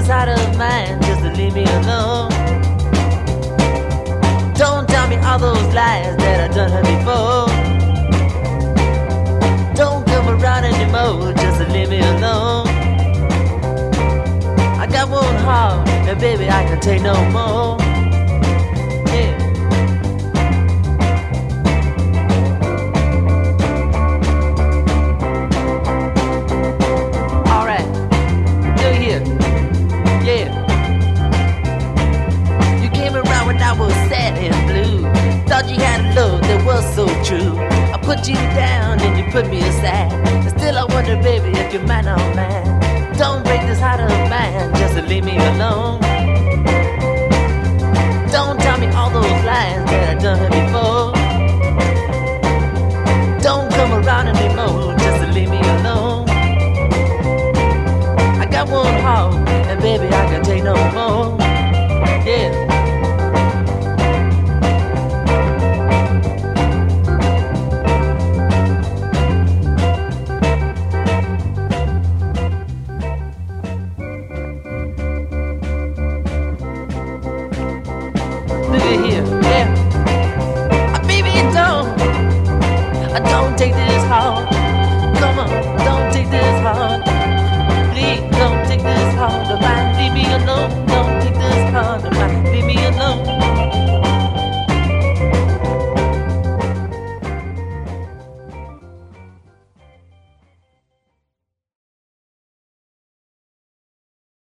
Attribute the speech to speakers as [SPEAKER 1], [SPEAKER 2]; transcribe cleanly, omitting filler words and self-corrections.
[SPEAKER 1] this heart of mine just to leave me alone. Don't tell me all those lies that I done her before. Don't come around anymore just to leave me alone. I got one heart, and baby I can take no more. Yeah. Alright, you're here. Yeah. You came around when I was sad and blue. Thought you had a love that was so true. I put you down and you put me aside. And still I wonder, baby, if you're mine or mine. Don't break this heart of mine just to leave me alone. Don't tell me all those lies that I done her before. Don't come around anymore just to leave me alone. I got one heart,